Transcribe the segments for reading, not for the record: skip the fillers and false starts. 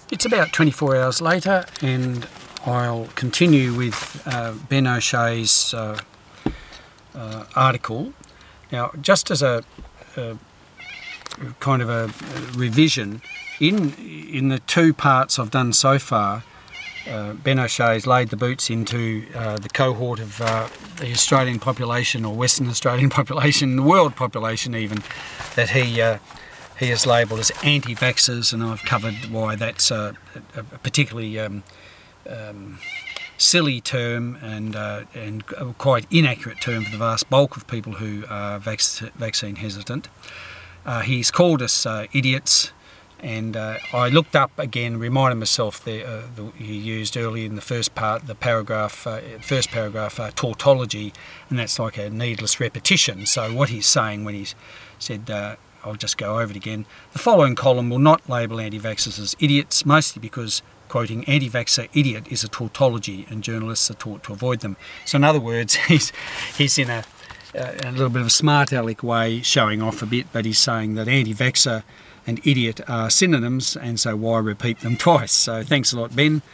It's about 24 hours later, and I'll continue with Ben O'Shea's article. Now, just as a kind of a revision, in the two parts I've done so far, Ben O'Shea's laid the boots into the cohort of the Australian population, or Western Australian population, the world population even, that he has labelled as anti-vaxxers, and I've covered why that's a particularly silly term and a quite inaccurate term for the vast bulk of people who are vaccine hesitant. He's called us idiots, and I looked up again, reminded myself he used early in the first part, the paragraph, tautology, and that's like a needless repetition. So what he's saying when he's said, I'll just go over it again, the following column will not label anti-vaxxers as idiots, mostly because, quoting, anti-vaxxer idiot is a tautology and journalists are taught to avoid them. So in other words, he's in a little bit of a smart aleck way showing off a bit, but he's saying that anti-vaxxer and idiot are synonyms, and so why repeat them twice? So thanks a lot, Ben.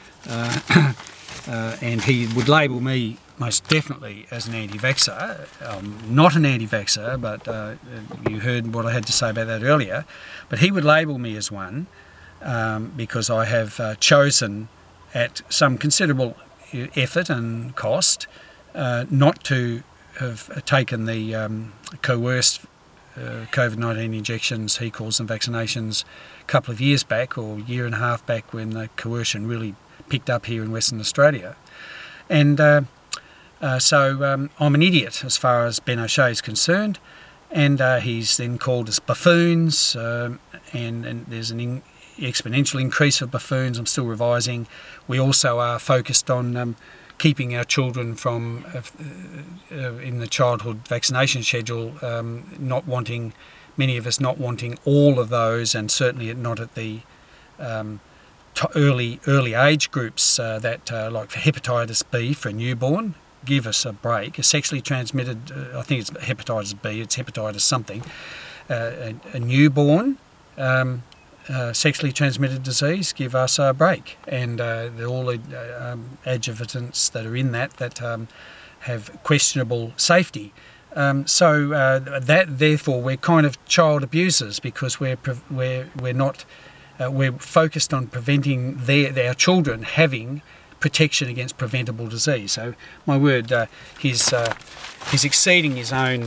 And he would label me most definitely as an anti-vaxxer. Not an anti-vaxxer, but you heard what I had to say about that earlier. But he would label me as one because I have chosen, at some considerable effort and cost, not to have taken the coerced COVID-19 injections, he calls them vaccinations, a couple of years back, or a year and a half back, when the coercion really picked up here in Western Australia. And so I'm an idiot as far as Ben O'Shea is concerned, and he's then called us buffoons, and there's an exponential increase of buffoons. I'm still revising. We also are focused on keeping our children from, in the childhood vaccination schedule, many of us not wanting all of those, and certainly not at the early age groups that like for hepatitis B for a newborn. Give us a break. A sexually transmitted, I think it's hepatitis B, it's hepatitis something, a newborn sexually transmitted disease, give us a break. And all the adjuvants that are in that have questionable safety. That therefore we're kind of child abusers, because we're focused on preventing our children having protection against preventable disease. So my word, he's exceeding his own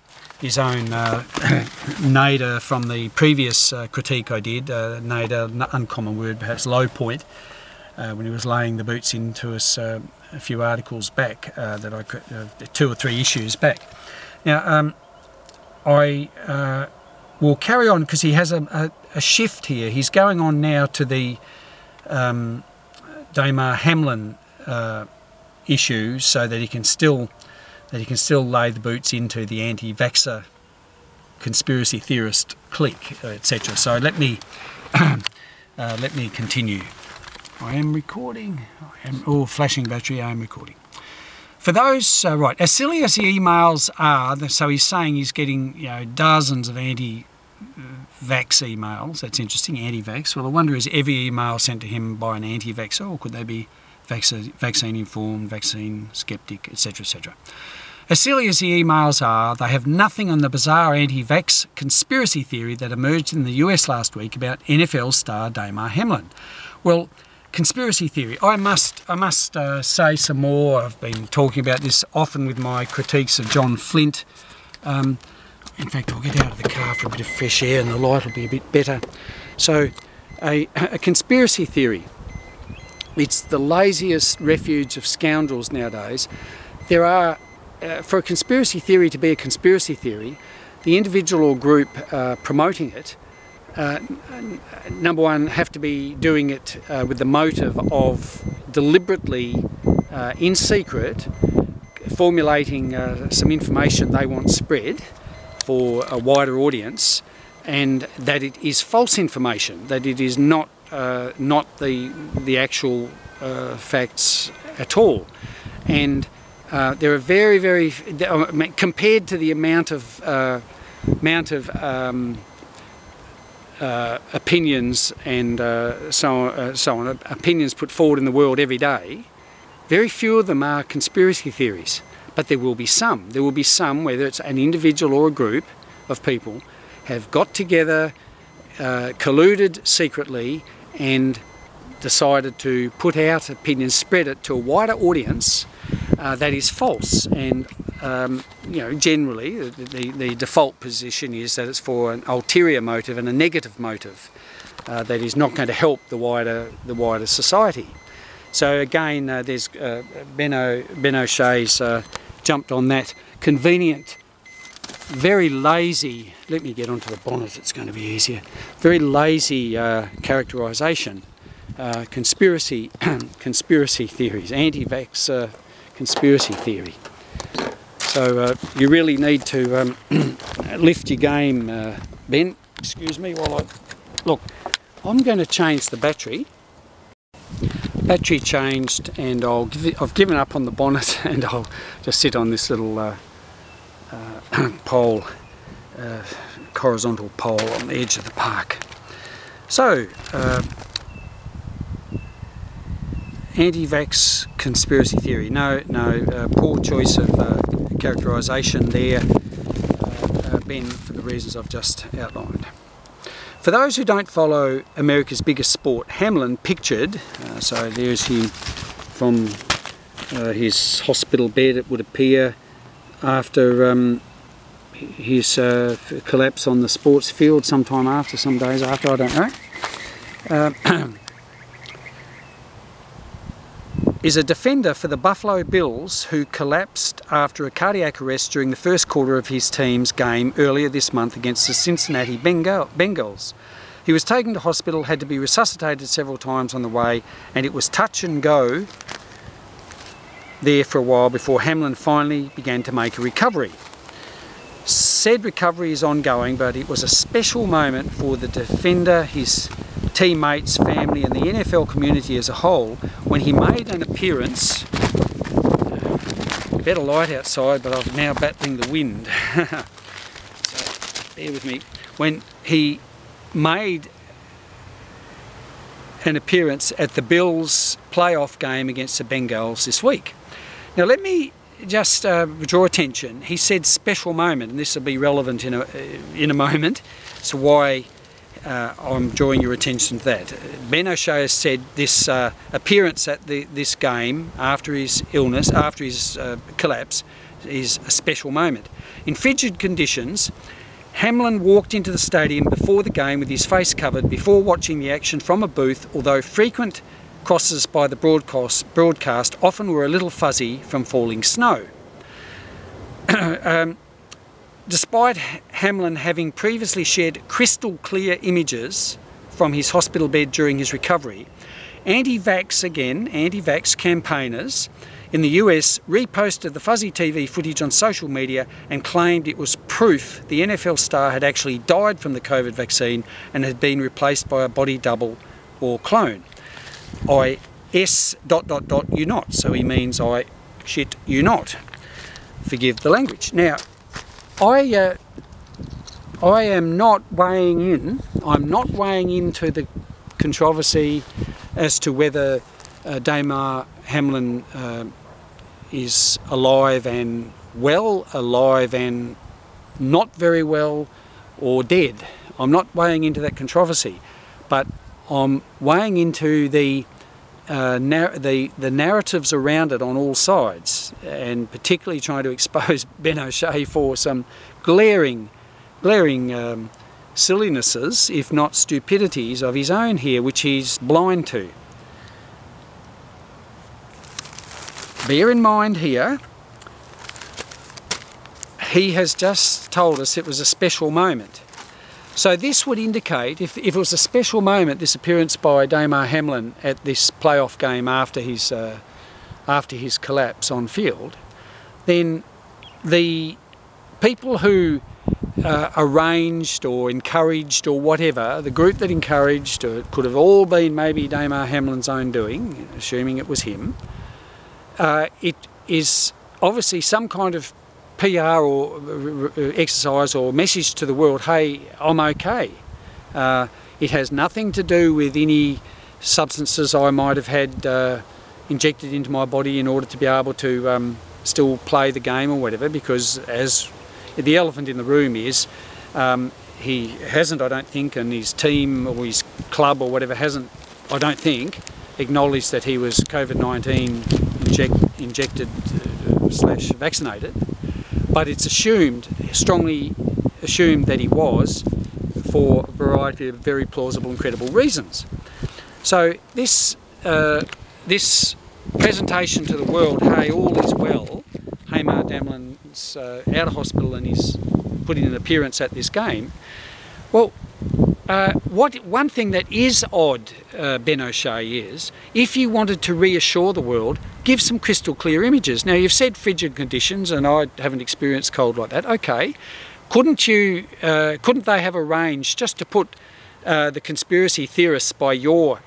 nadir from the previous critique I did. Nadir, uncommon word, perhaps low point, when he was laying the boots into us a few articles back, 2 or 3 issues back. Now I will carry on, because he has a shift here. He's going on now to the Damar Hamlin issue, so that he can still lay the boots into the anti-vaxxer conspiracy theorist clique, etc. So let me continue. I am recording. Flashing battery. I am recording. For those, right, as silly as the emails are, so he's saying he's getting dozens of anti-vax emails. That's interesting, anti-vax. Well, I wonder, is every email sent to him by an anti-vaxxer, or could they be vaccine-informed, vaccine skeptic, etc., etc.? As silly as the emails are, they have nothing on the bizarre anti-vax conspiracy theory that emerged in the US last week about NFL star Damar Hamlin. Well, conspiracy theory. I must say some more. I've been talking about this often with my critiques of John Flint. In fact, I'll get out of the car for a bit of fresh air and the light will be a bit better. So, a conspiracy theory. It's the laziest refuge of scoundrels nowadays. There are, for a conspiracy theory to be a conspiracy theory, the individual or group promoting it, number one, have to be doing it with the motive of deliberately, in secret, formulating some information they want spread for a wider audience, and that it is false information, that it is not the actual facts at all. And there are very compared to the amount of opinions and so on, opinions put forward in the world every day, very few of them are conspiracy theories. But there will be some. There will be some, whether it's an individual or a group of people, have got together, colluded secretly, and decided to put out opinions, spread it to a wider audience that is false. And you know, generally the default position is that it's for an ulterior motive and a negative motive that is not going to help the wider society. So again, there's Ben O'Shea's jumped on that convenient, very lazy, let me get onto the bonnet, it's going to be easier, very lazy characterisation, conspiracy theories, anti-vax conspiracy theory. So you really need to lift your game, Ben. Excuse me while I... Look, I'm going to change the battery. Battery changed, and I've given up on the bonnet, and I'll just sit on this little pole, horizontal pole on the edge of the park. So, anti-vax conspiracy theory. No, poor choice of characterisation there, Ben, for the reasons I've just outlined. For those who don't follow America's biggest sport, Hamlin pictured, so there's him from his hospital bed, it would appear, after his collapse on the sports field, sometime after, some days after, I don't know, is a defender for the Buffalo Bills who collapsed after a cardiac arrest during the first quarter of his team's game earlier this month against the Cincinnati Bengals. He was taken to hospital, had to be resuscitated several times on the way, and it was touch and go there for a while before Hamlin finally began to make a recovery. Said recovery is ongoing, but it was a special moment for the defender, his teammates, family and the NFL community as a whole when he made an appearance. Better light outside, but I'm now battling the wind. So bear with me. When he made an appearance at the Bills playoff game against the Bengals this week. Now let me just draw attention. He said special moment, and this will be relevant in a moment. So why I'm drawing your attention to that. Ben O'Shea has said this appearance at this game after his illness, after his collapse, is a special moment. In frigid conditions, Hamlin walked into the stadium before the game with his face covered before watching the action from a booth, although frequent crosses by the broadcast often were a little fuzzy from falling snow. Despite Hamlin having previously shared crystal clear images from his hospital bed during his recovery, anti-vax campaigners in the US reposted the fuzzy TV footage on social media and claimed it was proof the NFL star had actually died from the COVID vaccine and had been replaced by a body double or clone. you not, so he means I shit you not. Forgive the language. Now, I am not weighing in. I'm not weighing into the controversy as to whether Damar Hamlin is alive and well, alive and not very well, or dead. I'm not weighing into that controversy, but I'm weighing into the narratives around it on all sides, and particularly trying to expose Ben O'Shea for some glaring sillinesses, if not stupidities, of his own here, which he's blind to. Bear in mind here, he has just told us it was a special moment. So this would indicate, if it was a special moment, this appearance by Damar Hamlin at this playoff game after his collapse on field, then the people who arranged or encouraged or whatever, the group that encouraged, or it could have all been maybe Damar Hamlin's own doing, assuming it was him, it is obviously some kind of PR or exercise or message to the world, hey, I'm okay. It has nothing to do with any substances I might have had injected into my body in order to be able to still play the game or whatever, because as the elephant in the room is, he hasn't, I don't think, and his team or his club or whatever hasn't, I don't think, acknowledged that he was COVID-19 injected / vaccinated, but it's strongly assumed that he was, for a variety of very plausible and credible reasons. So this presentation to the world, hey, all is well, Hamar Damlin's out of hospital and he's put in an appearance at this game. Well, one thing that is odd, Ben O'Shea, is if you wanted to reassure the world, give some crystal clear images. Now, you've said frigid conditions, and I haven't experienced cold like that. Okay, couldn't they have arranged just to put the conspiracy theorists by your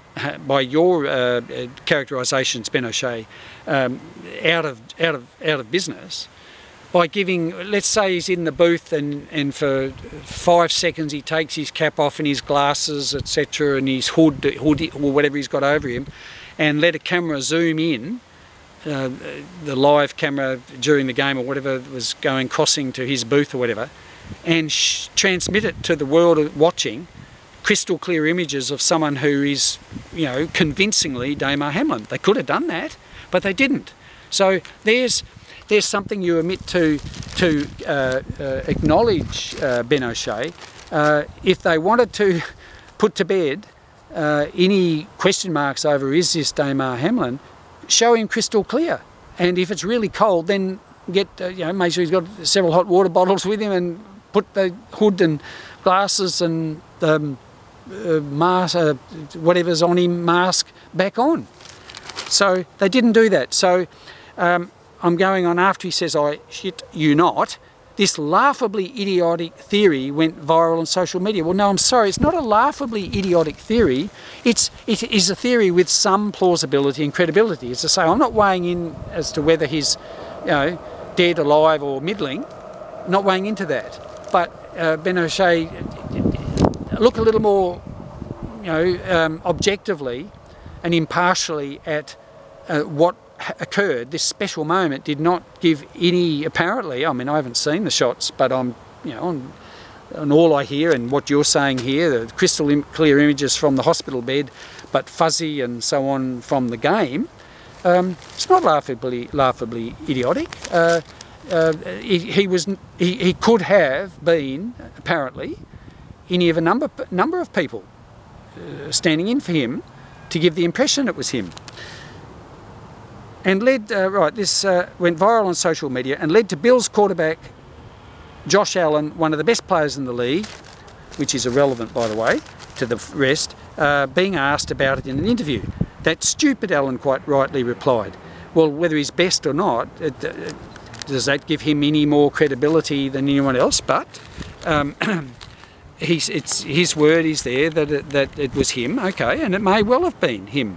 characterisations, Ben O'Shea, out of business, by giving, let's say he's in the booth and for 5 seconds he takes his cap off and his glasses, etc., and his hood or whatever he's got over him, and let a camera zoom in, the live camera during the game or whatever was crossing to his booth or whatever, and transmit it to the world watching, crystal clear images of someone who is, convincingly Damar Hamlin. They could have done that, but they didn't. So there's something you omit to acknowledge, Ben O'Shea. If they wanted to put to bed any question marks over is this Damar Hamlin, show him crystal clear. And if it's really cold, then get make sure he's got several hot water bottles with him and put the hood and glasses and mask, whatever's on him, mask back on. So they didn't do that. So I'm going on after he says, I shit you not. This laughably idiotic theory went viral on social media. Well, no, I'm sorry, it's not a laughably idiotic theory. It is a theory with some plausibility and credibility. As I say, I'm not weighing in as to whether he's, dead, alive, or middling. Not weighing into that. But Ben O'Shea, look a little more, objectively and impartially at what occurred. This special moment did not give any, apparently, I mean, I haven't seen the shots, but I'm, on all I hear and what you're saying here, the crystal clear images from the hospital bed, but fuzzy and so on from the game, it's not laughably idiotic. He could have been, apparently, any of a number of people standing in for him to give the impression it was him. And this went viral on social media and led to Bills quarterback Josh Allen, one of the best players in the league, which is irrelevant, by the way, to the rest, being asked about it in an interview. That stupid Allen quite rightly replied, well, whether he's best or not, does that give him any more credibility than anyone else? But his word is there that it was him, okay, and it may well have been him.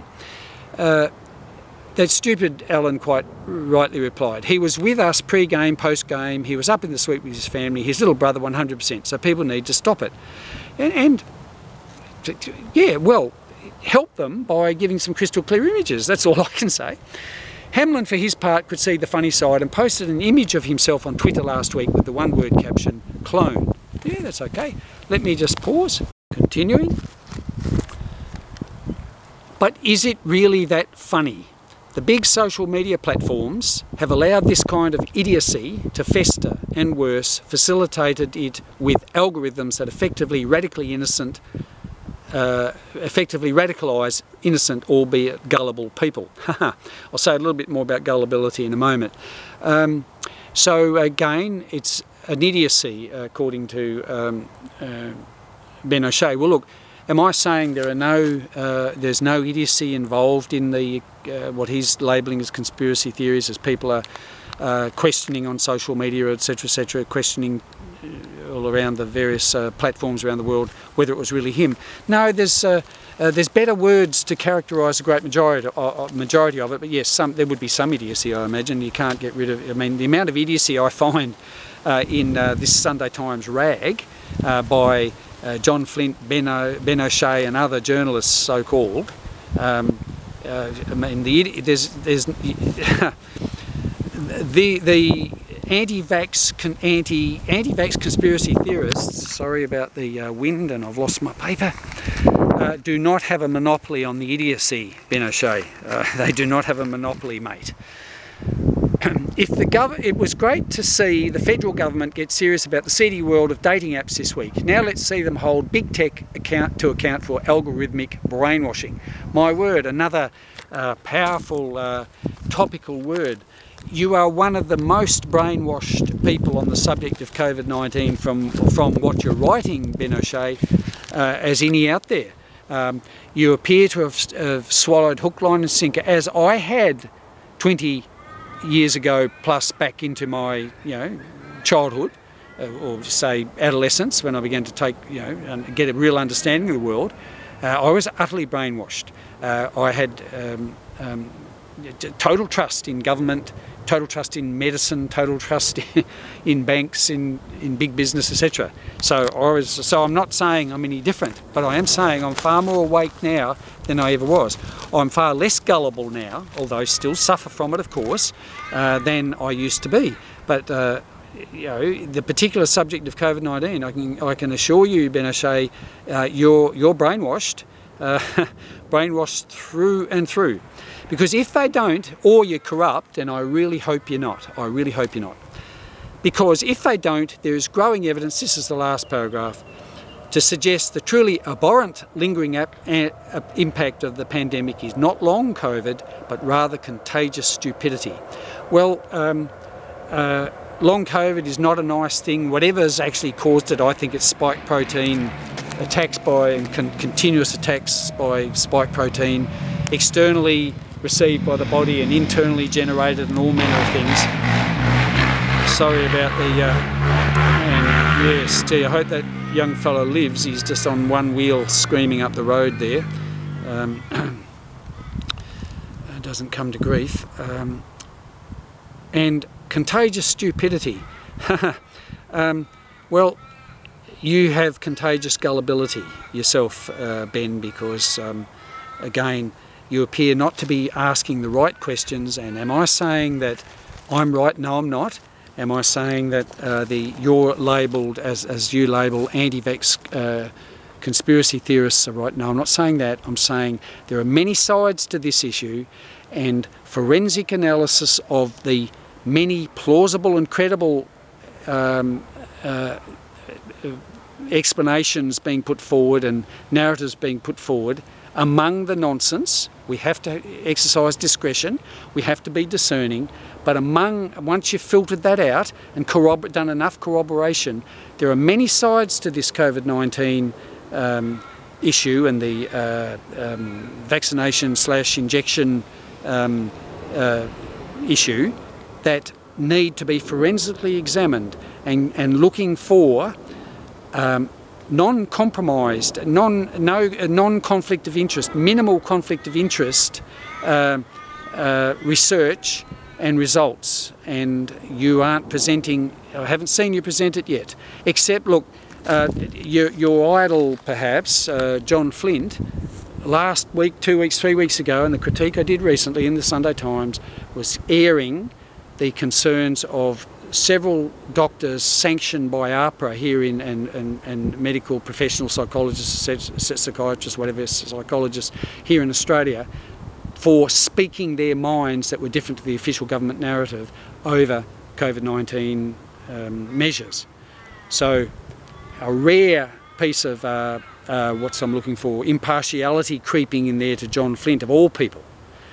That stupid Allen quite rightly replied, he was with us pre-game, post-game, he was up in the suite with his family, his little brother 100%, so people need to stop it. And yeah, well, help them by giving some crystal clear images, that's all I can say. Hamlin, for his part, could see the funny side and posted an image of himself on Twitter last week with the one-word caption, clone. Yeah, that's okay. Let me just pause. Continuing. But is it really that funny? The big social media platforms have allowed this kind of idiocy to fester and, worse, facilitated it with algorithms that effectively radicalise innocent, albeit gullible people. I'll say a little bit more about gullibility in a moment. So again, it's an idiocy, according to Ben O'Shea. Well, look, am I saying there's no idiocy involved in the what he's labelling as conspiracy theories, as people are questioning on social media, etc., questioning all around the various platforms around the world whether it was really him? No, there's better words to characterise the great majority of it, but yes, there would be some idiocy, I imagine. You can't get rid of. I mean, the amount of idiocy I find in this Sunday Times rag by John Flint, Ben O'Shea and other journalists, so-called, I mean, there's the anti-vax conspiracy theorists, sorry about the wind and I've lost my paper, do not have a monopoly on the idiocy, Ben O'Shea. They do not have a monopoly, mate. It was great to see the federal government get serious about the seedy world of dating apps this week. Now let's see them hold big tech to account for algorithmic brainwashing. My word, another powerful topical word. You are one of the most brainwashed people on the subject of COVID-19 from what you're writing, Ben O'Shea, as any out there. You appear to have swallowed hook, line and sinker, as I had 20 years ago plus back into my childhood, or say adolescence, when I began to take and get a real understanding of the world. I was utterly brainwashed. I had total trust in government, total trust in medicine, total trust in banks, in big business, etc. So I'm not saying I'm any different, but I am saying I'm far more awake now than I ever was. I'm far less gullible now, although still suffer from it, of course, than I used to be. But the particular subject of COVID-19, I can assure you, Ben O'Shea, you're brainwashed, brainwashed through and through. Because if they don't, or you're corrupt, and I really hope you're not, because if they don't, there is growing evidence, this is the last paragraph, to suggest the truly abhorrent lingering impact of the pandemic is not long COVID, but rather contagious stupidity. Well, long COVID is not a nice thing. Whatever's actually caused it, I think it's spike protein attacks continuous attacks by spike protein, externally received by the body and internally generated, and all manner of things. Sorry about and yes, gee, I hope that young fellow lives. He's just on one wheel screaming up the road there. Doesn't come to grief. And contagious stupidity. Well, you have contagious gullibility yourself, Ben, because again, you appear not to be asking the right questions. And am I saying that I'm right? No, I'm not. Am I saying that you're labelled, as you label, anti-vax conspiracy theorists are right? No, I'm not saying that. I'm saying there are many sides to this issue, and forensic analysis of the many plausible and credible explanations being put forward and narratives being put forward among the nonsense. We have to exercise discretion, we have to be discerning, but once you've filtered that out and done enough corroboration, there are many sides to this COVID-19 issue and the vaccination/injection issue that need to be forensically examined, and looking for non-compromised, non-conflict of interest, minimal conflict of interest research and results. And you aren't presenting, I haven't seen you present it yet, except, look, your idol perhaps, John Flint, last week, 2 weeks, 3 weeks ago, and the critique I did recently in the Sunday Times was airing the concerns of several doctors sanctioned by AHPRA here and medical professional psychologists, psychiatrists, whatever, psychologists here in Australia, for speaking their minds that were different to the official government narrative over COVID-19 measures. So a rare piece of what I'm looking for, impartiality creeping in there to John Flint, of all people.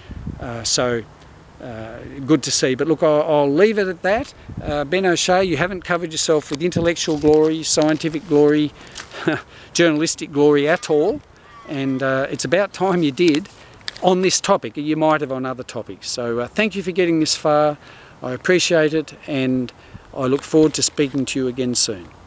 Good to see. But look, I'll leave it at that. Ben O'Shea, you haven't covered yourself with intellectual glory, scientific glory, journalistic glory at all, and it's about time you did on this topic. You might have on other topics. So thank you for getting this far. I appreciate it, and I look forward to speaking to you again soon.